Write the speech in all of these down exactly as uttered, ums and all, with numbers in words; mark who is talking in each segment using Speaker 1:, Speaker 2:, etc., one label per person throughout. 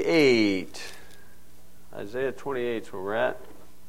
Speaker 1: Eight. Isaiah twenty-eight is where we're at.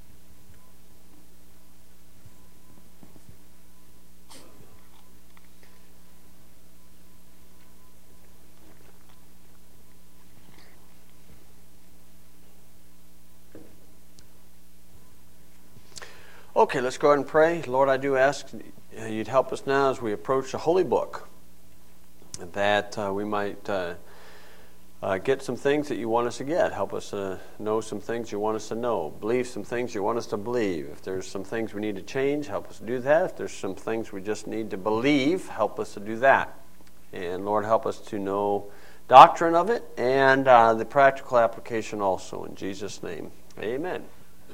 Speaker 1: Okay, let's go ahead and pray. Lord, I do ask you'd help us now as we approach the Holy Book, that uh, we might uh, uh, get some things that you want us to get. Help us to know some things you want us to know. Believe some things you want us to believe. If there's some things we need to change, help us to do that. If there's some things we just need to believe, help us to do that. And Lord, help us to know doctrine of it and uh, the practical application also. In Jesus' name, amen.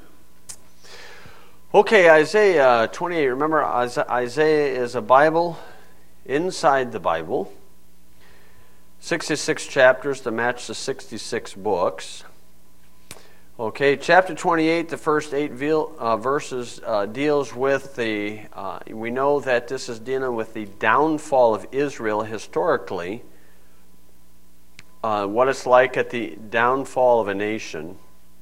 Speaker 1: Okay, Isaiah twenty-eight. Remember, Isaiah is a Bible inside the Bible. sixty-six chapters to match the sixty-six books. Okay, chapter twenty-eight, the first eight uh, verses uh, deals with the, uh, we know that this is dealing with the downfall of Israel historically, uh, what it's like at the downfall of a nation.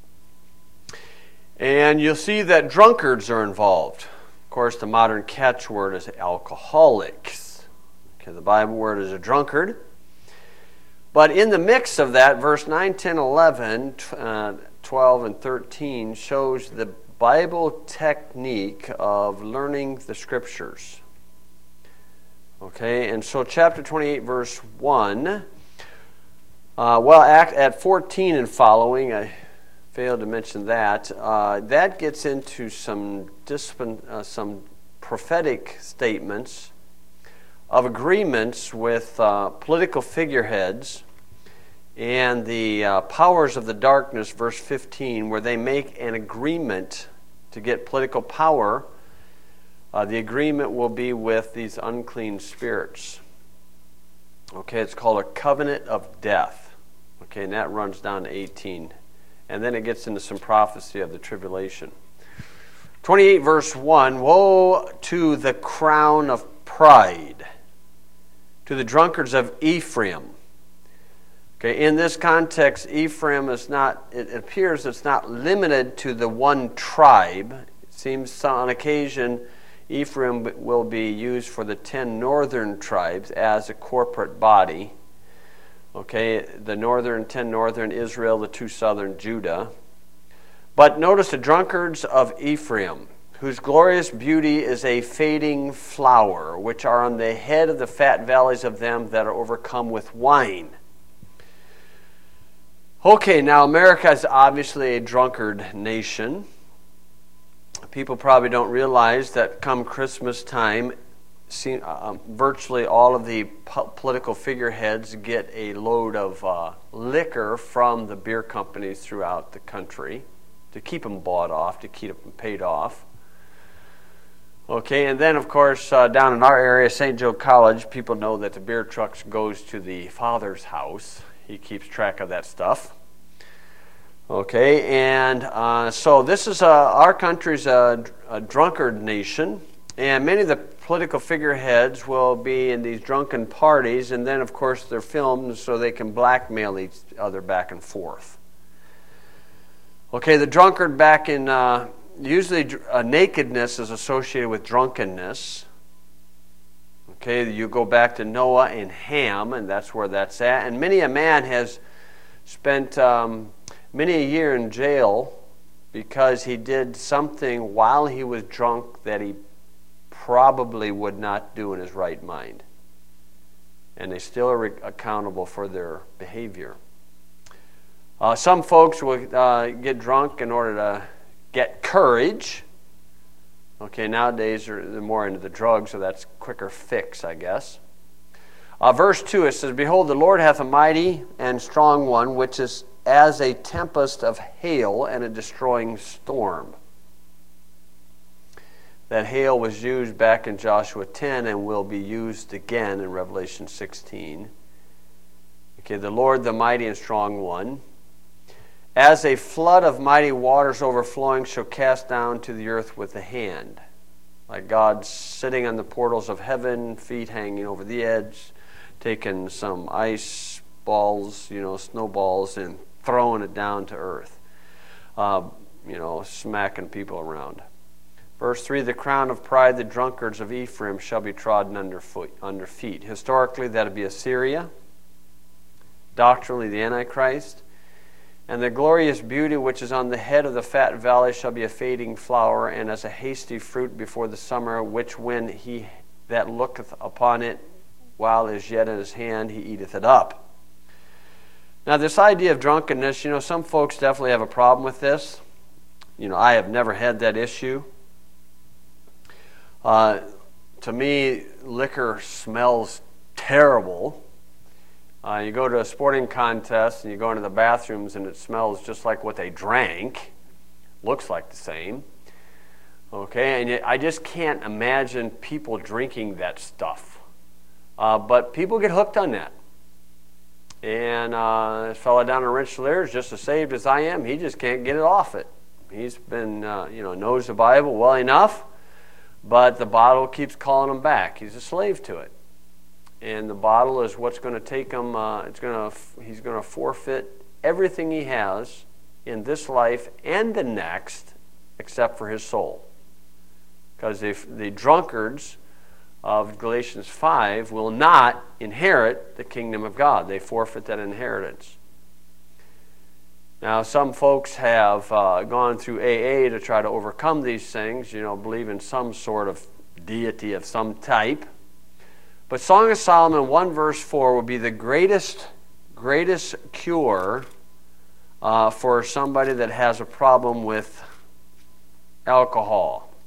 Speaker 1: And you'll see that drunkards are involved. Of course, the modern catchword is alcoholics. Okay, the Bible word is a drunkard. But in the mix of that, verse nine, ten, eleven, twelve, and thirteen shows the Bible technique of learning the Scriptures. Okay, and so chapter twenty-eight, verse one, uh, well, at, at fourteen and following, I failed to mention that. Uh, that gets into some discipline, uh, some prophetic statements of agreements with uh, political figureheads and the uh, powers of the darkness, verse fifteen, where they make an agreement to get political power. Uh, the agreement will be with these unclean spirits. Okay, it's called a covenant of death. Okay, and that runs down to eighteen. And then it gets into some prophecy of the tribulation. twenty-eight verse one, woe to the crown of pride, to the drunkards of Ephraim. Okay, in this context, Ephraim is not, it appears it's not limited to the one tribe. It seems on occasion Ephraim will be used for the ten northern tribes as a corporate body. Okay, the northern, ten northern Israel, the two southern Judah. But notice the drunkards of Ephraim, whose glorious beauty is a fading flower, which are on the head of the fat valleys of them that are overcome with wine. Okay, now America is obviously a drunkard nation. People probably don't realize that come Christmas time, See, uh, virtually all of the po- political figureheads get a load of uh, liquor from the beer companies throughout the country to keep them bought off, to keep them paid off. Okay, and then of course uh, down in our area, Saint Joe College, people know that the beer trucks goes to the father's house. He keeps track of that stuff. Okay, and uh, so this is uh, our country's a, a drunkard nation. And many of the political figureheads will be in these drunken parties, and then, of course, they're filmed so they can blackmail each other back and forth. Okay, the drunkard back in, uh, usually uh, nakedness is associated with drunkenness. Okay, you go back to Noah and Ham, and that's where that's at. And many a man has spent um, many a year in jail because he did something while he was drunk that he probably would not do in his right mind. And they still are accountable for their behavior. Uh, some folks will uh, get drunk in order to get courage. Okay, nowadays they're, they're more into the drugs, so that's quicker fix, I guess. Uh, verse two, it says, behold, the Lord hath a mighty and strong one, which is as a tempest of hail and a destroying storm. That hail was used back in Joshua ten and will be used again in Revelation sixteen. Okay, the Lord, the mighty and strong one, as a flood of mighty waters overflowing shall cast down to the earth with the hand. Like God sitting on the portals of heaven, feet hanging over the edge, taking some ice balls, you know, snowballs, and throwing it down to earth, uh, you know, smacking people around. Verse three, the crown of pride, the drunkards of Ephraim shall be trodden under, foot, under feet. Historically, that would be Assyria. Doctrinally, the Antichrist. And the glorious beauty which is on the head of the fat valley shall be a fading flower, and as a hasty fruit before the summer, which when he that looketh upon it while it is yet in his hand, he eateth it up. Now, this idea of drunkenness, you know, some folks definitely have a problem with this. You know, I have never had that issue. Uh, to me, liquor smells terrible. Uh, you go to a sporting contest and you go into the bathrooms and it smells just like what they drank. Looks like the same. Okay, and I just can't imagine people drinking that stuff. Uh, but people get hooked on that. And uh, this fellow down in Rensselaer is just as saved as I am. He just can't get it off it. He's been, uh, you know, knows the Bible well enough. But the bottle keeps calling him back. He's a slave to it, and the bottle is what's going to take him. Uh, it's going to. He's going to forfeit everything he has in this life and the next, except for his soul. Because if the drunkards of Galatians five will not inherit the kingdom of God, they forfeit that inheritance. Now, some folks have uh, gone through A A to try to overcome these things, you know, believe in some sort of deity of some type. But Song of Solomon one verse four would be the greatest, greatest cure uh, for somebody that has a problem with alcohol.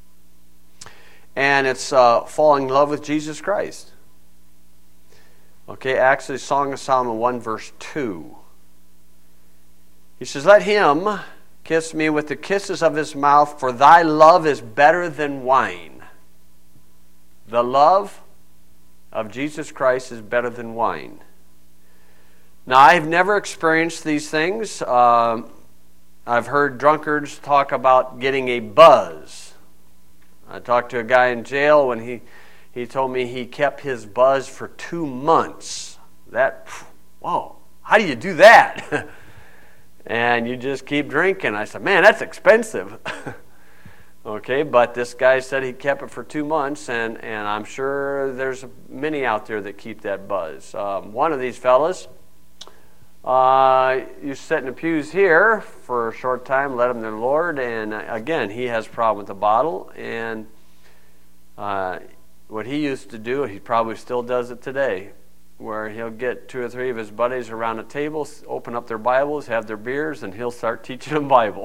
Speaker 1: And it's uh, falling in love with Jesus Christ. Okay, actually, Song of Solomon one verse two. He says, let him kiss me with the kisses of his mouth, for thy love is better than wine. The love of Jesus Christ is better than wine. Now, I've never experienced these things. Uh, I've heard drunkards talk about getting a buzz. I talked to a guy in jail when he, he told me he kept his buzz for two months. That, whoa, how do you do that? And you just keep drinking. I said, man, that's expensive. Okay, but this guy said he kept it for two months, and, and I'm sure there's many out there that keep that buzz. Um, one of these fellas, uh, you sit in the pews here for a short time, led him to the Lord, and uh, again, he has a problem with the bottle, and uh, what he used to do, he probably still does it today, where he'll get two or three of his buddies around a table, open up their Bibles, have their beers, and he'll start teaching them Bible.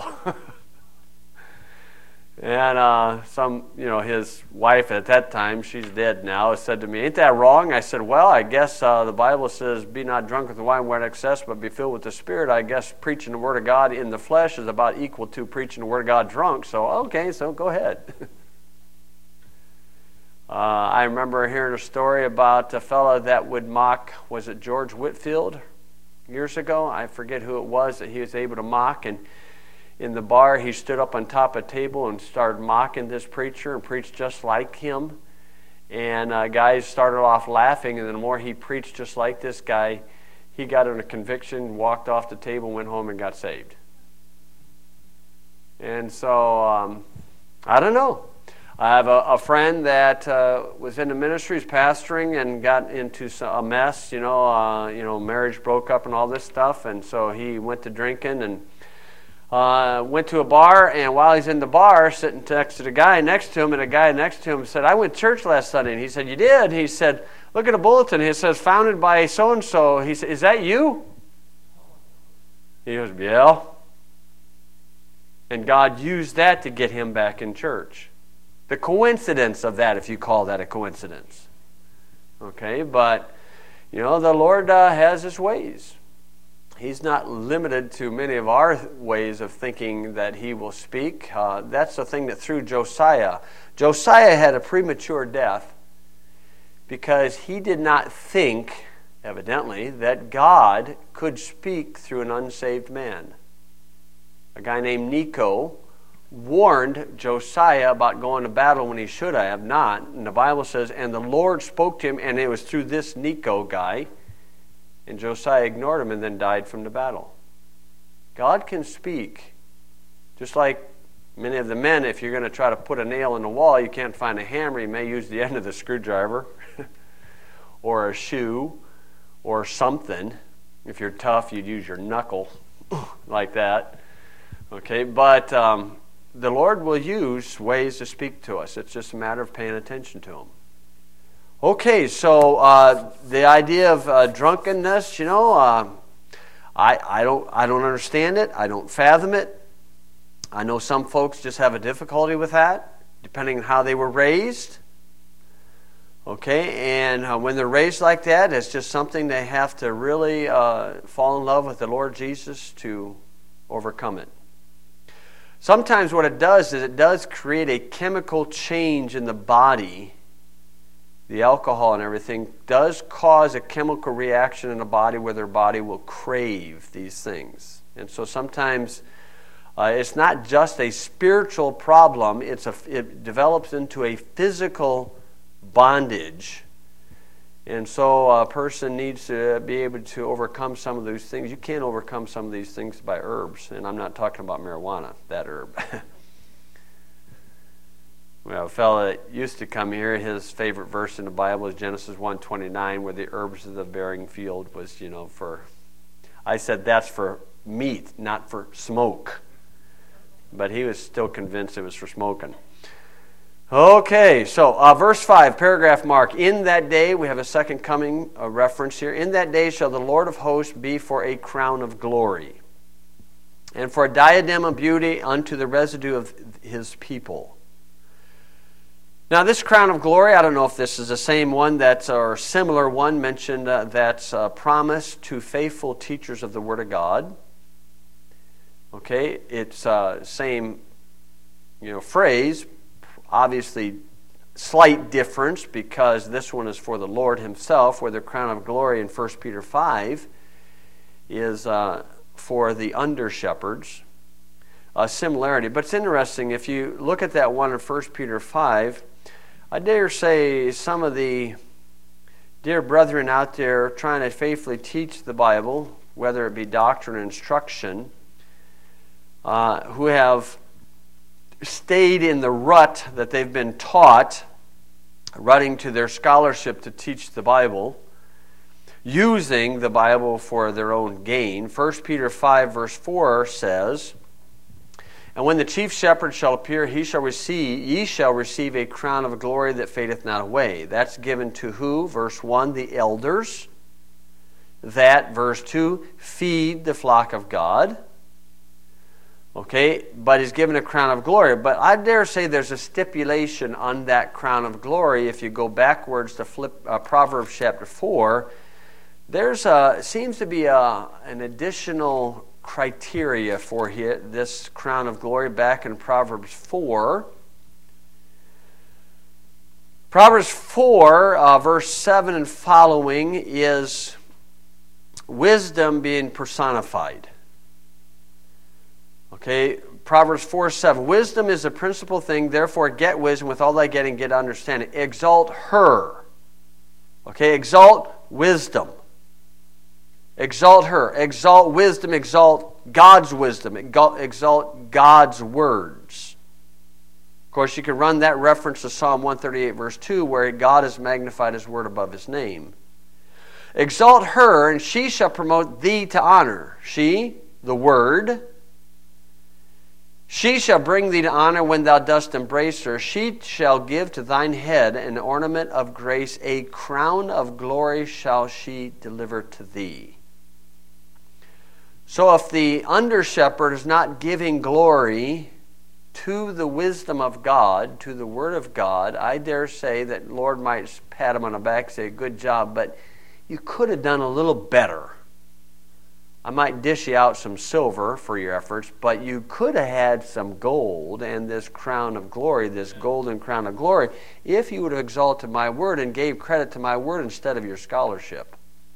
Speaker 1: And uh, some, you know, his wife at that time, she's dead now, said to me, ain't that wrong? I said, well, I guess uh, the Bible says, be not drunk with wine where it excess, but be filled with the Spirit. I guess preaching the Word of God in the flesh is about equal to preaching the Word of God drunk. So, okay, so go ahead. uh, I remember hearing a story about a fellow that would mock, was it George Whitefield years ago? I forget who it was that he was able to mock, and in the bar, he stood up on top of a table and started mocking this preacher and preached just like him. And uh, guys started off laughing, and then the more he preached just like this guy, he got in a conviction, walked off the table, went home, and got saved. And so, um, I don't know. I have a, a friend that uh, was in the ministry, was pastoring, and got into a mess. You know, uh, you know, marriage broke up and all this stuff, and so he went to drinking and Uh, went to a bar, and while he's in the bar, sitting next to the guy next to him, and the guy next to him said, I went to church last Sunday. And he said, you did? He said, look at the bulletin. It says, founded by so-and-so. He said, is that you? He goes, yeah. And God used that to get him back in church. The coincidence of that, if you call that a coincidence. Okay, but, you know, the Lord uh, has his ways. He's not limited to many of our ways of thinking that he will speak. Uh, that's the thing that threw Josiah. Josiah had a premature death because he did not think, evidently, that God could speak through an unsaved man. A guy named Necho warned Josiah about going to battle when he should have not. And the Bible says, and the Lord spoke to him, and it was through this Necho guy. And Josiah ignored him and then died from the battle. God can speak. Just like many of the men, if you're going to try to put a nail in the wall, you can't find a hammer, you may use the end of the screwdriver or a shoe or something. If you're tough, you'd use your knuckle like that. Okay, but um, the Lord will use ways to speak to us. It's just a matter of paying attention to Him. Okay, so uh, the idea of uh, drunkenness, you know, uh, I I don't I don't understand it. I don't fathom it. I know some folks just have a difficulty with that, depending on how they were raised. Okay, and uh, when they're raised like that, it's just something they have to really uh, fall in love with the Lord Jesus to overcome it. Sometimes what it does is it does create a chemical change in the body. The alcohol and everything does cause a chemical reaction in the body where their body will crave these things. And so sometimes uh, it's not just a spiritual problem, it's a, it develops into a physical bondage. And so a person needs to be able to overcome some of those things. You can't overcome some of these things by herbs, and I'm not talking about marijuana, that herb. Well, a fellow that used to come here, his favorite verse in the Bible is Genesis one twenty-nine, where the herbs of the bearing field was, you know, for, I said that's for meat, not for smoke. But he was still convinced it was for smoking. Okay, so uh, verse five, paragraph mark. In that day, we have a second coming uh, reference here. In that day shall the Lord of hosts be for a crown of glory, and for a diadem of beauty unto the residue of his people. Now, this crown of glory, I don't know if this is the same one that's, or similar one mentioned uh, that's uh, promised to faithful teachers of the Word of God. Okay, it's uh, same, you know, phrase. Obviously, slight difference because this one is for the Lord Himself, where the crown of glory in First Peter five is uh, for the under-shepherds. A similarity. But it's interesting, if you look at that one in First Peter five, I dare say some of the dear brethren out there trying to faithfully teach the Bible, whether it be doctrine or instruction, uh, who have stayed in the rut that they've been taught, running to their scholarship to teach the Bible, using the Bible for their own gain. First Peter five verse four says, and when the chief shepherd shall appear, he shall receive, ye shall receive a crown of glory that fadeth not away. That's given to who? Verse one, the elders. That, verse two, feed the flock of God. Okay, but he's given a crown of glory. But I dare say there's a stipulation on that crown of glory. If you go backwards to flip uh, Proverbs chapter four, there's a, seems to be a, an additional criteria for here, this crown of glory back in Proverbs four. Proverbs four, uh, verse seven and following is wisdom being personified. Okay, Proverbs four seven. Wisdom is the principal thing, therefore get wisdom, with all thy getting, get understanding. Exalt her. Okay, exalt wisdom. Exalt her. Exalt wisdom. Exalt God's wisdom. Exalt God's words. Of course, you can run that reference to Psalm one thirty-eight, verse two, where God has magnified His word above His name. Exalt her, and she shall promote thee to honor. She, the word. She shall bring thee to honor when thou dost embrace her. She shall give to thine head an ornament of grace. A crown of glory shall she deliver to thee. So if the under-shepherd is not giving glory to the wisdom of God, to the Word of God, I dare say that Lord might pat him on the back and say, good job, but you could have done a little better. I might dish you out some silver for your efforts, but you could have had some gold and this crown of glory, this golden crown of glory, if you would have exalted my word and gave credit to my word instead of your scholarship.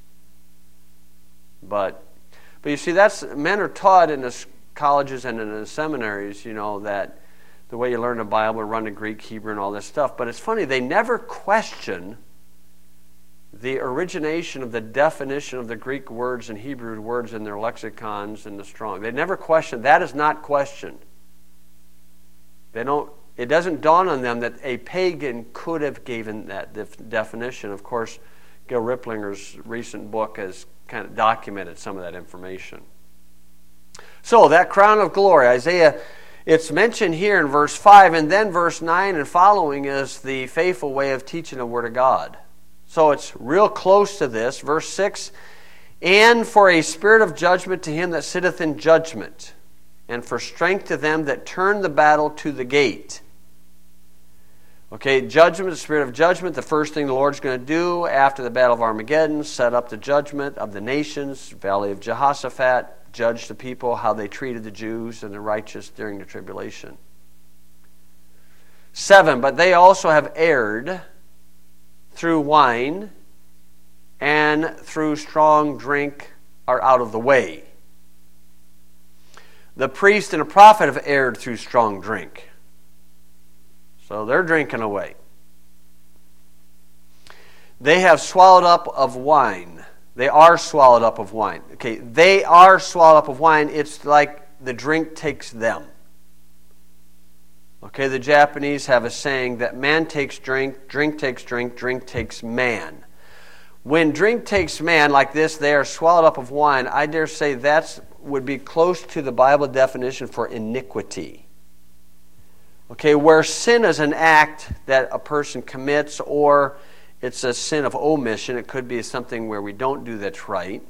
Speaker 1: But, but you see, that's men are taught in the colleges and in the seminaries, you know, that the way you learn the Bible, run the Greek, Hebrew, and all this stuff. But it's funny, they never question the origination of the definition of the Greek words and Hebrew words in their lexicons in the Strong. They never question. That is not questioned. They don't. It doesn't dawn on them that a pagan could have given that def- definition. Of course, Gil Riplinger's recent book has kind of documented some of that information. So that crown of glory, Isaiah, it's mentioned here in verse five, and then verse nine and following is the faithful way of teaching the Word of God. So it's real close to this. Verse six, and for a spirit of judgment to him that sitteth in judgment, and for strength to them that turn the battle to the gate. Okay, judgment, the spirit of judgment, the first thing the Lord's going to do after the battle of Armageddon, set up the judgment of the nations, Valley of Jehoshaphat, judge the people, how they treated the Jews and the righteous during the tribulation. Seven, but they also have erred through wine and through strong drink are out of the way. The priest and the prophet have erred through strong drink. So they're drinking away. They have swallowed up of wine. They are swallowed up of wine. Okay, they are swallowed up of wine. It's like the drink takes them. Okay, the Japanese have a saying that man takes drink, drink takes drink, drink takes man. When drink takes man like this, they are swallowed up of wine. I dare say that would be close to the Bible definition for iniquity. Okay, where sin is an act that a person commits, or it's a sin of omission. It could be something where we don't do that's right.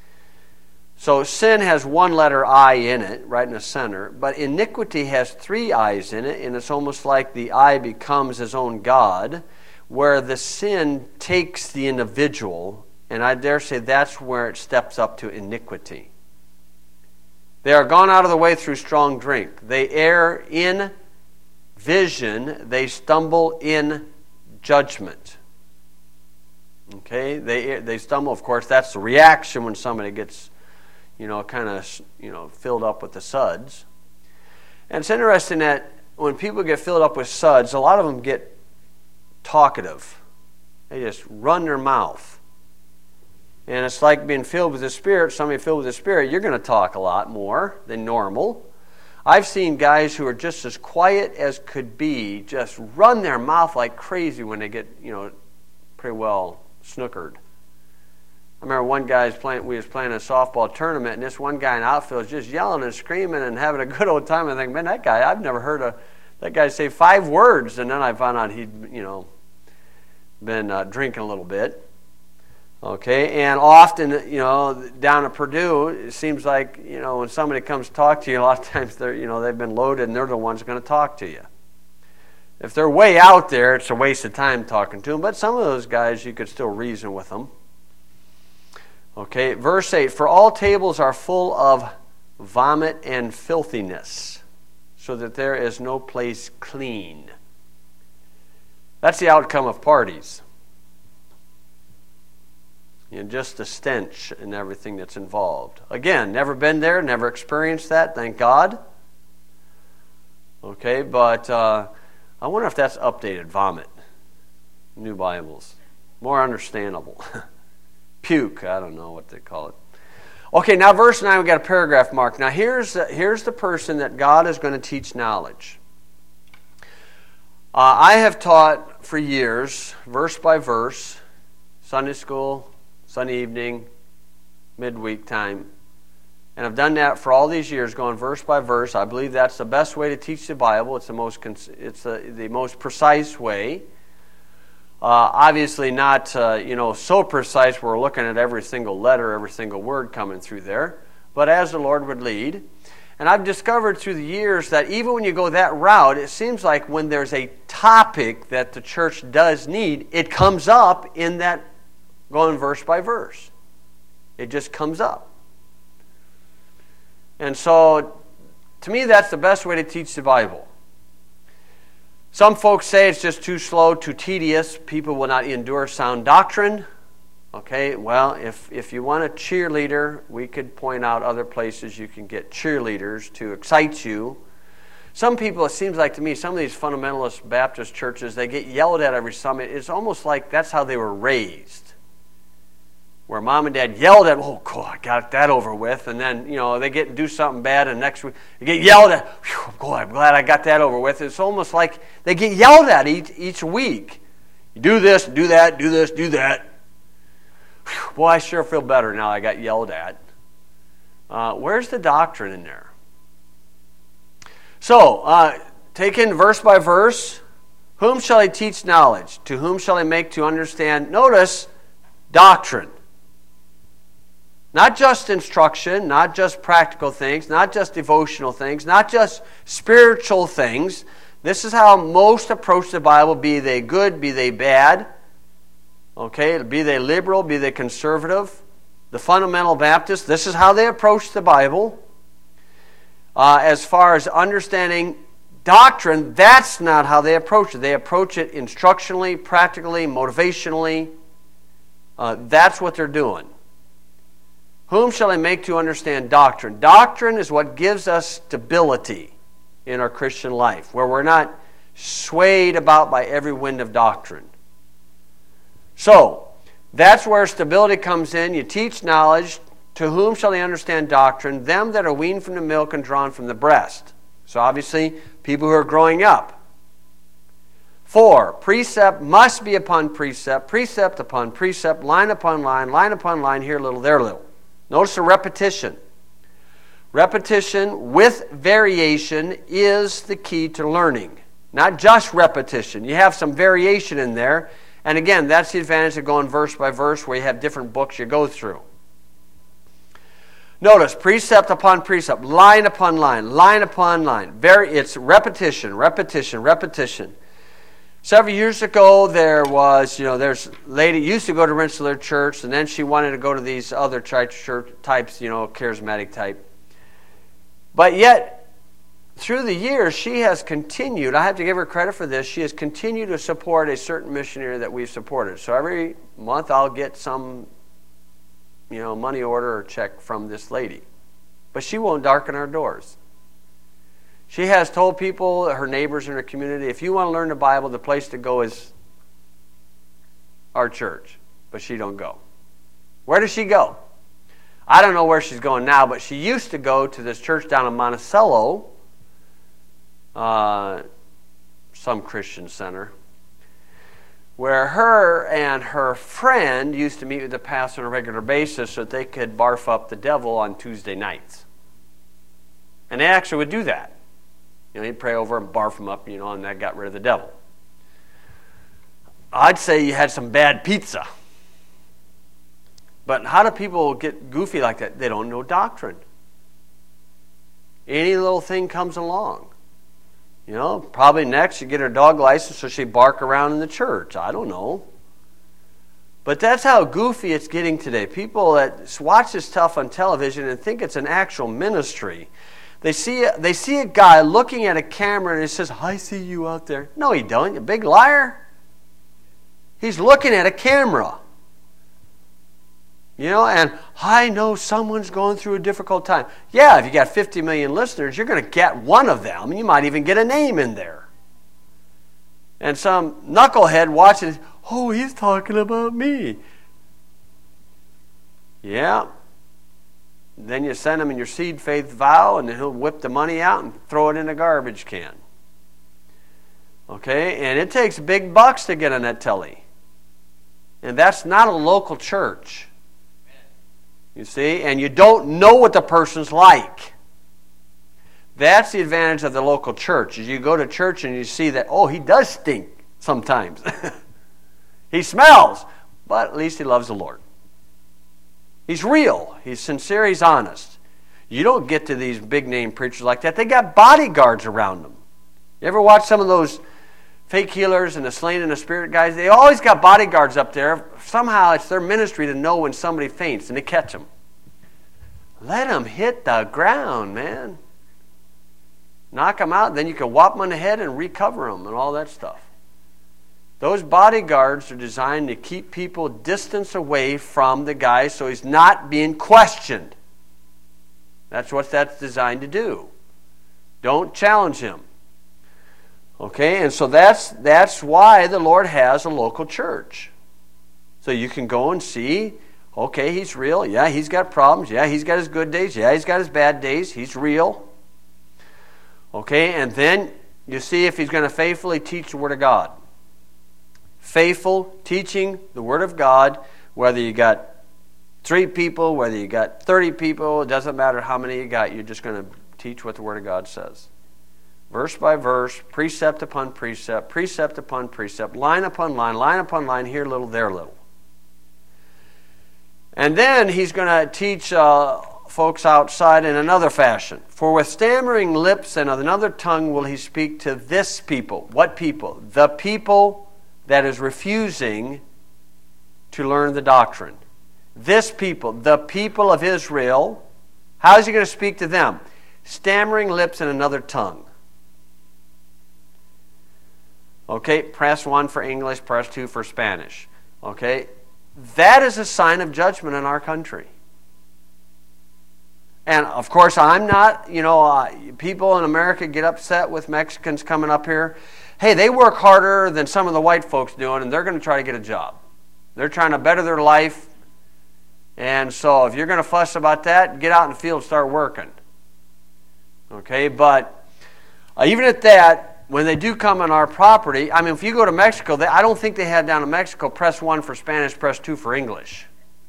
Speaker 1: So sin has one letter I in it, right in the center, but iniquity has three I's in it, and it's almost like the I becomes his own God, where the sin takes the individual, and I dare say that's where it steps up to iniquity. They are gone out of the way through strong drink. They err in vision, they stumble in judgment. Okay, they they stumble. Of course, that's the reaction when somebody gets, you know, kind of, you know, filled up with the suds. And it's interesting that when people get filled up with suds, a lot of them get talkative. They just run their mouth. And it's like being filled with the Spirit. Somebody filled with the Spirit, you're going to talk a lot more than normal. I've seen guys who are just as quiet as could be just run their mouth like crazy when they get, you know, pretty well snookered. I remember one guy was playing, we was playing a softball tournament, and this one guy in outfield was just yelling and screaming and having a good old time. I think, man, that guy, I've never heard a, that guy say five words, and then I found out he'd, you know, been uh, drinking a little bit. Okay, and often, you know, down at Purdue, it seems like, you know, when somebody comes to talk to you, a lot of times they're, you know, they've been loaded and they're the ones going to talk to you. If they're way out there, it's a waste of time talking to them, but some of those guys, you could still reason with them. Okay, verse eight, for all tables are full of vomit and filthiness, so that there is no place clean. That's the outcome of parties. You know, just the stench and everything that's involved. Again, never been there, never experienced that, thank God. Okay, but uh, I wonder if that's updated. Vomit. New Bibles. More understandable. Puke, I don't know what they call it. Okay, now verse nine, we got a paragraph mark. Now here's, uh, here's the person that God is going to teach knowledge. Uh, I have taught for years, verse by verse, Sunday school, Sunday evening, midweek time. And I've done that for all these years, going verse by verse. I believe that's the best way to teach the Bible. It's the most, it's the, the most precise way. Uh, obviously not, uh, you know, so precise we're looking at every single letter, every single word coming through there. But as the Lord would lead. And I've discovered through the years that even when you go that route, it seems like when there's a topic that the church does need, it comes up in that going verse by verse. It just comes up. And so, to me, that's the best way to teach the Bible. Some folks say it's just too slow, too tedious. People will not endure sound doctrine. Okay, well, if, if you want a cheerleader, we could point out other places you can get cheerleaders to excite you. Some people, it seems like to me, some of these fundamentalist Baptist churches, they get yelled at every summit. It's almost like that's how they were raised. where mom and dad yelled at, oh, cool, I got that over with. And then, you know, they get and do something bad, and next week they get yelled at. Whew, boy, I'm glad I got that over with. It's almost like they get yelled at each, each week. You do this, do that, do this, do that. Whew, boy, I sure feel better now I got yelled at. Uh, where's the doctrine in there? So, uh, taken verse by verse, whom shall he teach knowledge? To whom shall he make to understand? Notice, doctrine. Not just instruction, not just practical things, not just devotional things, not just spiritual things. This is how most approach the Bible, be they good, be they bad. Okay, be they liberal, be they conservative. The fundamental Baptists, this is how they approach the Bible. Uh, as far as understanding doctrine, that's not how they approach it. They approach it instructionally, practically, motivationally. Uh, that's what they're doing. Whom shall I make to understand doctrine? Doctrine is what gives us stability in our Christian life, where we're not swayed about by every wind of doctrine. So, that's where stability comes in. You teach knowledge. To whom shall they understand doctrine? Them that are weaned from the milk and drawn from the breast. So obviously, people who are growing up. Four, precept must be upon precept, precept upon precept, line upon line, line upon line, here a little, there a little. Notice the repetition. Repetition with variation is the key to learning. Not just repetition. You have some variation in there. And again, that's the advantage of going verse by verse, where you have different books you go through. Notice, precept upon precept, line upon line, line upon line. Very, it's repetition, repetition, repetition. Several years ago, there was, you know, there's a lady used to go to Rensselaer Church, and then she wanted to go to these other church types, you know, charismatic type. But yet, through the years, she has continued, I have to give her credit for this, she has continued to support a certain missionary that we've supported. So every month I'll get some, you know, money order or check from this lady. But she won't darken our doors. She has told people, her neighbors in her community, if you want to learn the Bible, the place to go is our church. But she don't go. Where does she go? I don't know where she's going now, but she used to go to this church down in Monticello, uh, some Christian center, where her and her friend used to meet with the pastor on a regular basis so that they could barf up the devil on Tuesday nights. And they actually would do that. You know, he'd pray over and barf him up, you know, and that got rid of the devil. I'd say you had some bad pizza. But how do people get goofy like that? They don't know doctrine. Any little thing comes along. You know, probably next you get her dog license so she bark around in the church. I don't know. But that's how goofy it's getting today. People that watch this stuff on television and think it's an actual ministry. They see a, they see a guy looking at a camera and he says, I see you out there. No, he don't. You big liar. He's looking at a camera. You know, and I know someone's going through a difficult time. Yeah, if you got fifty million listeners, you're going to get one of them. You might even get a name in there. And some knucklehead watching, oh, he's talking about me. Yeah. Then you send him in your seed faith vow, and then he'll whip the money out and throw it in a garbage can. Okay? And it takes big bucks to get on that telly. And that's not a local church. You see? And you don't know what the person's like. That's the advantage of the local church. Is you go to church and you see that, oh, he does stink sometimes. He smells, but at least he loves the Lord. He's real. He's sincere. He's honest. You don't get to these big-name preachers like that. They got bodyguards around them. You ever watch some of those fake healers and the slain in the spirit guys? They always got bodyguards up there. Somehow it's their ministry to know when somebody faints and to catch them. Let them hit the ground, man. Knock them out, then you can whop them on the head and recover them and all that stuff. Those bodyguards are designed to keep people distance away from the guy so he's not being questioned. That's what that's designed to do. Don't challenge him. Okay, and so that's that's why the Lord has a local church. So you can go and see, Okay, he's real. Yeah, he's got problems. Yeah, he's got his good days. Yeah, he's got his bad days. He's real. Okay, and then you see if he's going to faithfully teach the Word of God. Faithful teaching the Word of God, whether you got three people, whether you got thirty people, it doesn't matter how many you got, you're just going to teach what the Word of God says. Verse by verse, precept upon precept, precept upon precept, line upon line, line upon line, here little, there little. And then he's going to teach uh, folks outside in another fashion. For with stammering lips and another tongue will he speak to this people. What people? The people that is refusing to learn the doctrine. This people, the people of Israel. How is he going to speak to them? Stammering lips and another tongue. Okay, press one for English, press two for Spanish. Okay, that is a sign of judgment in our country. And of course, I'm not, you know, uh, people in America get upset with Mexicans coming up here. Hey, they work harder than some of the white folks doing, and they're going to try to get a job. They're trying to better their life. And so if you're going to fuss about that, get out in the field and start working. Okay, but uh, even at that, when they do come on our property, I mean, if you go to Mexico, they, I don't think they had down in Mexico, press one for Spanish, press two for English.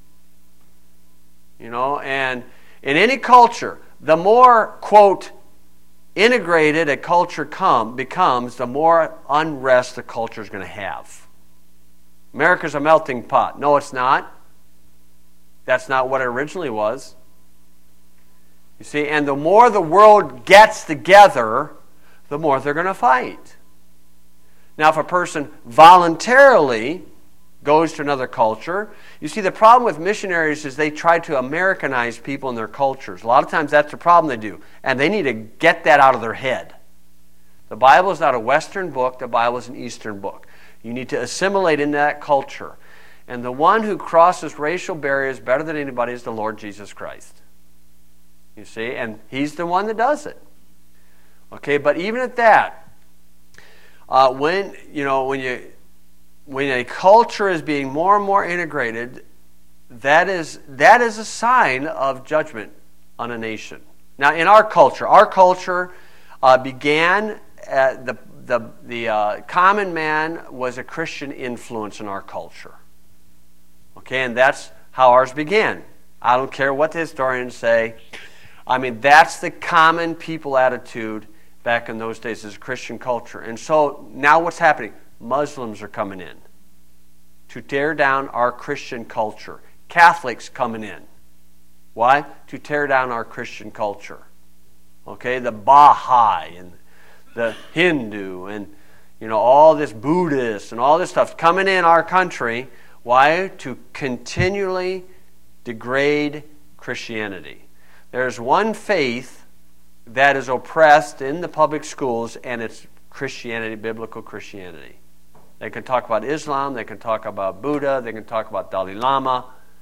Speaker 1: You know, and in any culture, the more, quote, integrated a culture come, becomes, the more unrest the culture is going to have. America's a melting pot. No, it's not. That's not what it originally was. You see, and the more the world gets together, the more they're going to fight. Now, if a person voluntarily goes to another culture, you see, the problem with missionaries is they try to Americanize people in their cultures. A lot of times that's the problem they do, and they need to get that out of their head. The Bible is not a Western book. The Bible is an Eastern book. You need to assimilate into that culture. And the one who crosses racial barriers better than anybody is the Lord Jesus Christ. You see, and He's the one that does it. Okay, but even at that, uh, when you know when you when a culture is being more and more integrated, that is that is a sign of judgment on a nation. Now, in our culture, our culture uh, began at the the the uh, common man was a Christian influence in our culture. Okay, and that's how ours began. I don't care what the historians say. I mean, that's the common people attitude back in those days as a Christian culture. And so now what's happening? Muslims are coming in to tear down our Christian culture. Catholics coming in. Why? To tear down our Christian culture. Okay, the Baha'i and the Hindu and you know all this Buddhist and all this stuff coming in our country. Why? To continually degrade Christianity. There's one faith that is oppressed in the public schools, and it's Christianity, biblical Christianity. They can talk about Islam, they can talk about Buddha, they can talk about Dalai Lama,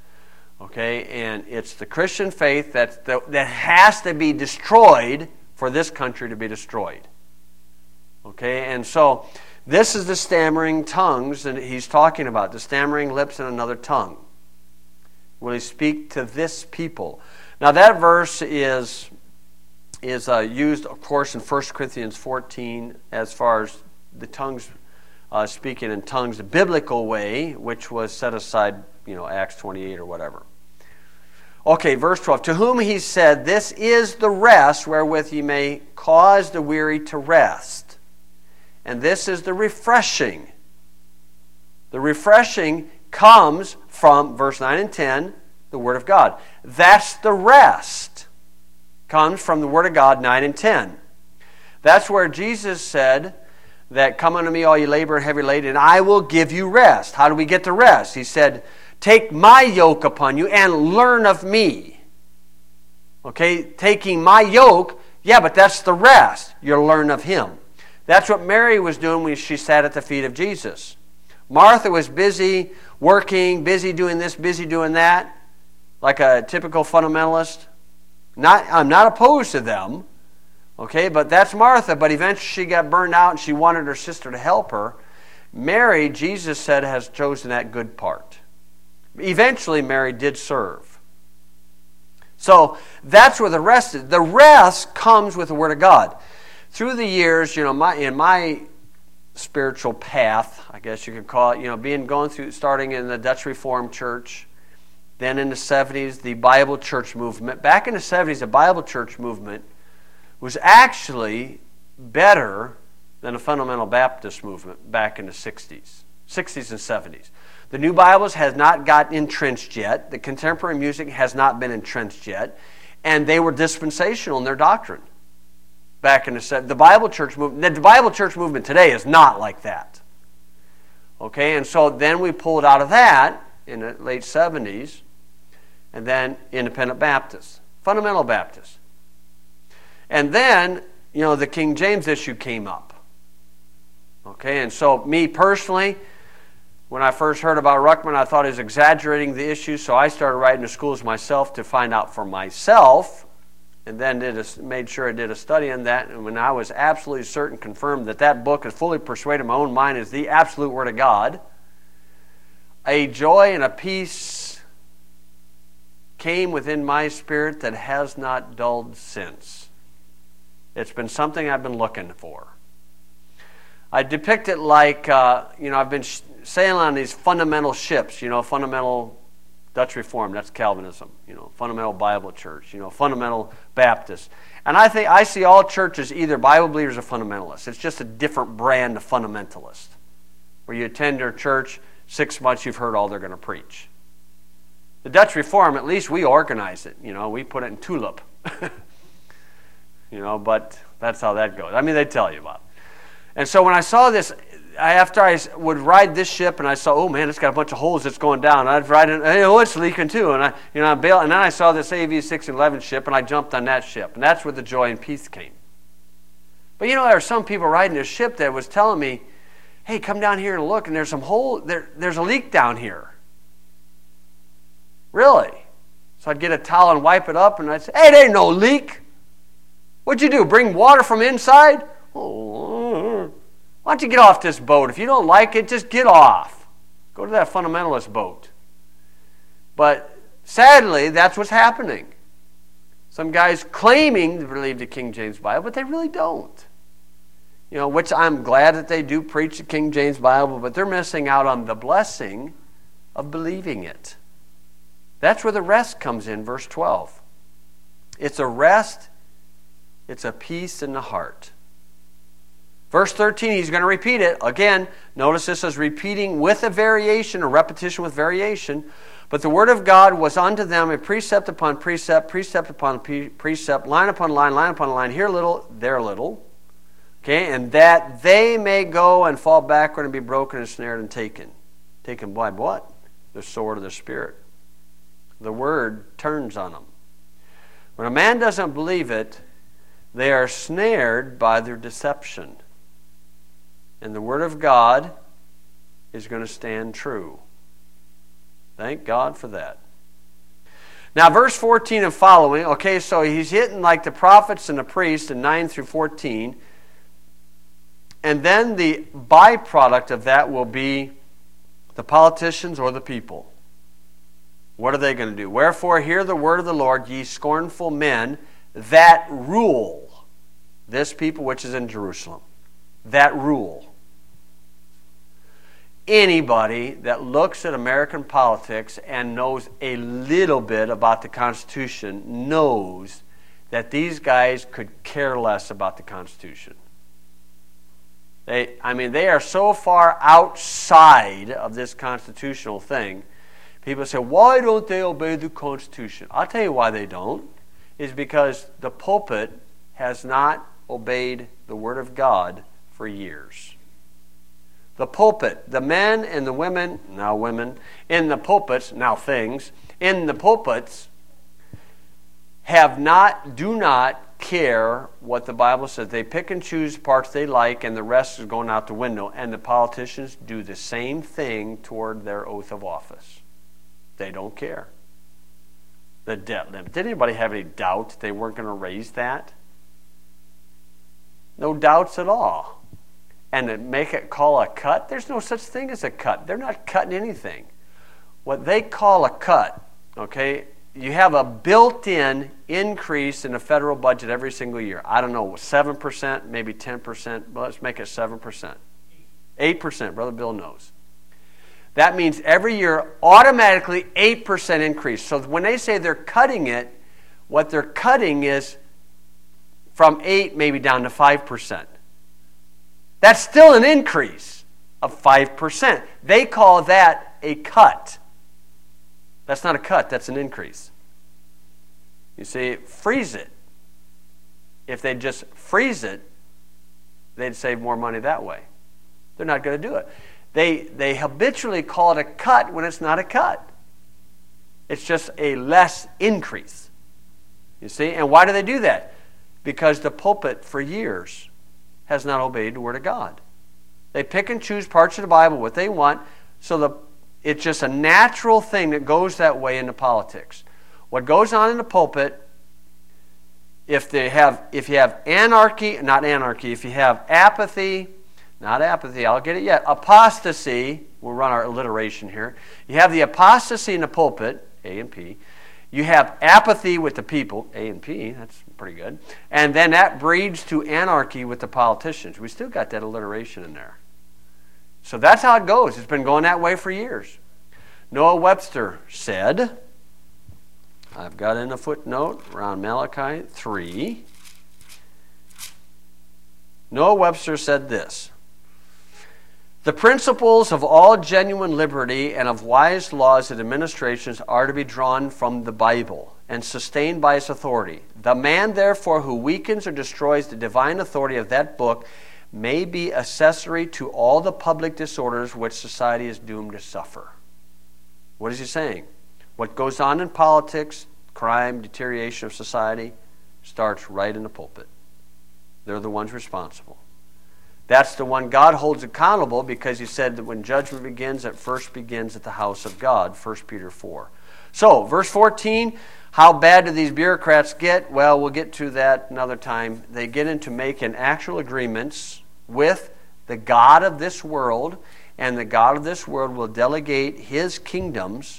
Speaker 1: okay? And it's the Christian faith that's the, that has to be destroyed for this country to be destroyed. Okay, and so this is the stammering tongues that he's talking about, the stammering lips and another tongue. Will he speak to this people? Now that verse is... is uh, used, of course, in First Corinthians fourteen as far as the tongues, uh, speaking in tongues the biblical way, which was set aside, you know, Acts twenty-eight or whatever. Okay, verse twelve. To whom he said, this is the rest wherewith ye may cause the weary to rest. And this is the refreshing. The refreshing comes from, verse nine and ten, the Word of God. That's the rest. Comes from the Word of God, nine and ten. That's where Jesus said that, come unto me all ye labor and heavy laden, and I will give you rest. How do we get the rest? He said, take my yoke upon you and learn of me. Okay, taking my yoke, yeah, but that's the rest. You'll learn of Him. That's what Mary was doing when she sat at the feet of Jesus. Martha was busy working, busy doing this, busy doing that, like a typical fundamentalist. Not, I'm not opposed to them, okay, but that's Martha. But eventually she got burned out and she wanted her sister to help her. Mary, Jesus said, has chosen that good part. Eventually, Mary did serve. So that's where the rest is. The rest comes with the Word of God. Through the years, you know, my in my spiritual path, I guess you could call it, you know, being going through, starting in the Dutch Reformed Church, then in the seventies, the Bible Church movement. Back in the seventies, the Bible Church movement was actually better than the Fundamental Baptist movement back in the sixties, sixties and seventies. The New Bibles has not gotten entrenched yet. The contemporary music has not been entrenched yet. And they were dispensational in their doctrine back in the seventies. The Bible Church movement, the Bible Church movement today is not like that. Okay, and so then we pulled out of that in the late seventies, and then Independent Baptists, Fundamental Baptists. And then, you know, the King James issue came up. Okay, and so me personally, when I first heard about Ruckman, I thought he was exaggerating the issue, so I started writing to schools myself to find out for myself, and then did a, made sure I did a study on that, and when I was absolutely certain, confirmed that that book has fully persuaded my own mind is the absolute Word of God, a joy and a peace came within my spirit that has not dulled since. It's been something I've been looking for. I depict it like, uh, you know, I've been sh- sailing on these fundamental ships, you know, fundamental Dutch Reform, that's Calvinism, you know, fundamental Bible Church, you know, fundamental Baptist. And I think I see all churches either Bible believers or fundamentalists. It's just a different brand of fundamentalist. Where you attend their church, six months you've heard all they're going to preach. The Dutch Reform, at least we organize it, you know, we put it in tulip. You know, but that's how that goes. I mean, they tell you about it. And so when I saw this, I, after I would ride this ship, and I saw, oh man, it's got a bunch of holes that's going down. I'd ride it, hey, oh, it's leaking too. And I, you know, I bailed, and then I saw this A V six eleven ship, and I jumped on that ship, and that's where the joy and peace came. But you know, there are some people riding this ship that was telling me, hey, come down here and look, and there's some hole, there, there's a leak down here. Really? So I'd get a towel and wipe it up, and I'd say, hey, there ain't no leak. What'd you do? Bring water from inside? Oh, why don't you get off this boat? If you don't like it, just get off. Go to that fundamentalist boat. But sadly, that's what's happening. Some guys claiming to believe the King James Bible, but they really don't. You know, which I'm glad that they do preach the King James Bible, but they're missing out on the blessing of believing it. That's where the rest comes in, verse twelve. It's a rest. It's a peace in the heart. Verse thirteen, he's going to repeat it. Again, notice this is repeating with a variation, a repetition with variation. But the word of God was unto them a precept upon precept, precept upon precept, line upon line, line upon line, here a little, there a little. Okay, and that they may go and fall backward and be broken and snared and taken. Taken by what? The sword of the Spirit. The word turns on them. When a man doesn't believe it, they are snared by their deception. And the Word of God is going to stand true. Thank God for that. Now, verse fourteen and following, okay, so he's hitting like the prophets and the priests in nine through fourteen. And then the byproduct of that will be the politicians or the people. What are they going to do? Wherefore, hear the word of the Lord, ye scornful men that rule this people which is in Jerusalem. That rule. Anybody that looks at American politics and knows a little bit about the Constitution knows that these guys could care less about the Constitution. They, I mean, they are so far outside of this constitutional thing. People say, why don't they obey the Constitution? I'll tell you why they don't. It's because the pulpit has not obeyed the Word of God for years. The pulpit, the men and the women, now women, in the pulpits, now things, in the pulpits have not, do not care what the Bible says. They pick and choose parts they like, and the rest is going out the window. And the politicians do the same thing toward their oath of office. They don't care. The debt limit. Did anybody have any doubt they weren't going to raise that? No doubts at all. And to make it call a cut, there's no such thing as a cut. They're not cutting anything. what they call a cut, okay? You have a built-in increase in the federal budget every single year. I don't know, seven percent, maybe ten percent, but let's make it seven percent. eight percent, Brother Bill knows. That means every year, automatically eight percent increase. So when they say they're cutting it, what they're cutting is from eight maybe down to five percent. That's still an increase of five percent. They call that a cut. That's not a cut, that's an increase. You see, freeze it. If they just freeze it, they'd save more money that way. They're not going to do it. They, they habitually call it a cut when it's not a cut. It's just a less increase. You see? And why do they do that? Because the pulpit for years has not obeyed the Word of God. They pick and choose parts of the Bible, what they want, so the, it's just a natural thing that goes that way into politics. What goes on in the pulpit, if they have, if you have anarchy, not anarchy, if you have apathy, not apathy, I'll get it yet, apostasy, we'll run our alliteration here. You have the apostasy in the pulpit, A and P. You have apathy with the people, A and P, that's pretty good. And then that breeds to anarchy with the politicians. We still got that alliteration in there. So that's how it goes. It's been going that way for years. Noah Webster said, I've got in a footnote around Malachi three. Noah Webster said this: the principles of all genuine liberty and of wise laws and administrations are to be drawn from the Bible and sustained by its authority. The man, therefore, who weakens or destroys the divine authority of that book may be accessory to all the public disorders which society is doomed to suffer. What is he saying? What goes on in politics, crime, deterioration of society, starts right in the pulpit. They're the ones responsible. That's the one God holds accountable, because he said that when judgment begins, it first begins at the house of God, First Peter four. So, verse fourteen, how bad do these bureaucrats get? Well, we'll get to that another time. They get into making actual agreements with the God of this world, and the God of this world will delegate his kingdoms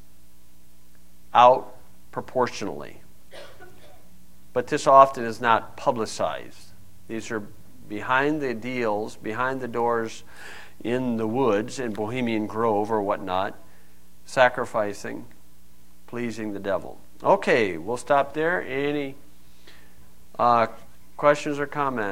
Speaker 1: out proportionally. But this often is not publicized. These are behind the deals, behind the doors in the woods in Bohemian Grove or whatnot, sacrificing, pleasing the devil. Okay, we'll stop there. Any uh, questions or comments?